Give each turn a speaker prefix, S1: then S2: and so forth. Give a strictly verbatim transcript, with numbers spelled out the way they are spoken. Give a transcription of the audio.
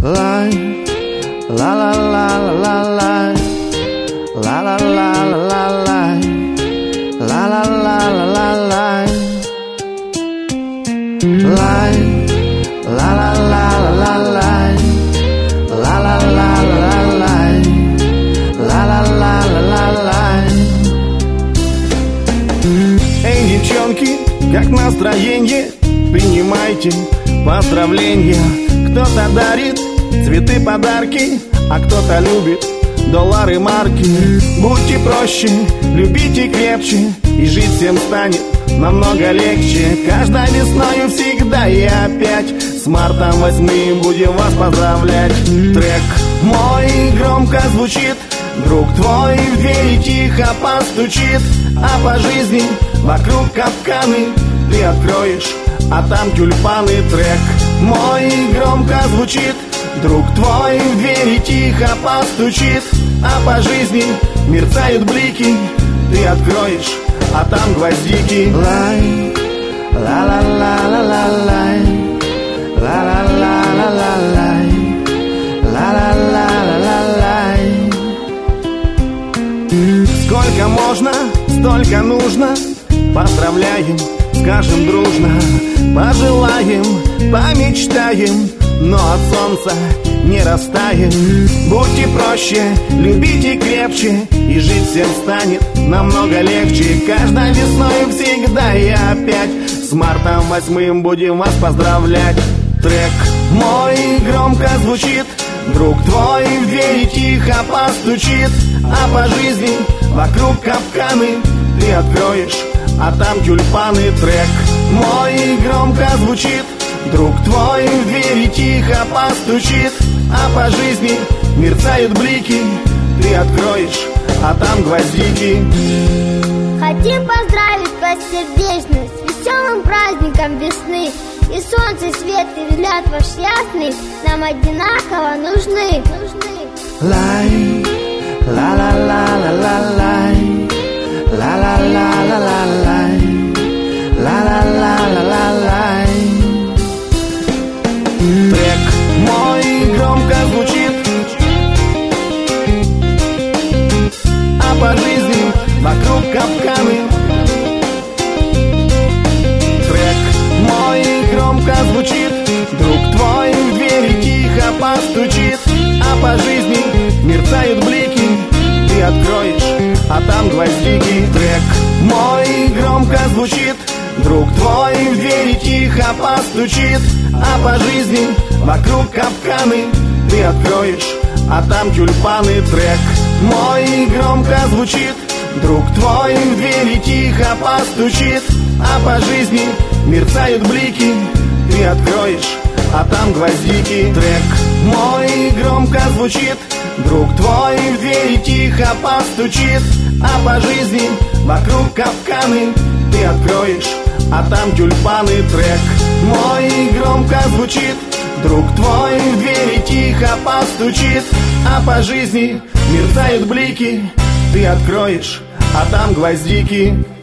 S1: Лай, ла-ла-ла-ла-ла-лай, ла-ла-ла-ла-ла-лай, ла-ла-ла-ла-ла-лай, лай, ла-ла-ла-ла-ла-лай, ла-ла-ла-ла-ла-лай, ла-ла-ла-ла-ла-лай. Эй, девчонки, как настроение? Принимайте поздравления. Кто-то дарит цветы, подарки, а кто-то любит доллары, марки. Будьте проще, любите крепче, и жить всем станет намного легче. Каждой весною всегда и опять с мартом восьмым будем вас поздравлять. Трек мой громко звучит, друг твой в двери тихо постучит, а по жизни вокруг капканы ты откроешь, а там тюльпаны. Трек мой громко звучит, друг твой в двери тихо постучит, а по жизни мерцают блики, ты откроешь, а там гвоздики. Лай, ла-ла-ла-ла-ла-лай, ла-ла-ла-ла-ла-лай, ла-ла-ла-ла-ла-лай. Сколько можно, столько нужно. Поздравляем, скажем дружно, пожелаем, помечтаем, но от солнца не растаем. Будьте проще, любите крепче, и жить всем станет намного легче. Каждой весною всегда и опять с мартом восьмым будем вас поздравлять. Трек мой громко звучит, друг твой в двери тихо постучит, а по жизни вокруг капканы ты откроешь, а там тюльпаны. Трек мой громко звучит, друг твой в двери тихо постучит, а по жизни мерцают блики, ты откроешь, а там гвоздики.
S2: Хотим поздравить вас сердечно с веселым праздником весны. И солнце, свет, и взгляд ваш ясный нам одинаково нужны.
S1: Лай, ла-ла-ла-ла-ла-лай, ла-ла-ла-ла-ла-лай, ла-ла-ла-ла-ла-лай. Трек мой громко звучит, а по жизни вокруг капканы. Трек мой громко звучит, друг твой в двери тихо постучит, а по жизни мерцают блики, ты откроешь, а там гвоздики. Трек мой громко звучит, друг твой в двери тихо постучит, а по жизни вокруг капканы ты откроешь, а там тюльпаны. Трек мой громко звучит, друг твой в двери тихо постучит, а по жизни мерцают блики, ты откроешь, а там гвоздики. Трек мой громко звучит, друг твой в двери тихо постучит, а по жизни вокруг капканы ты откроешь, а там тюльпаны. Трек мой громко звучит, друг твой в двери тихо постучит, а по жизни мерцают блики, ты откроешь, а там гвоздики.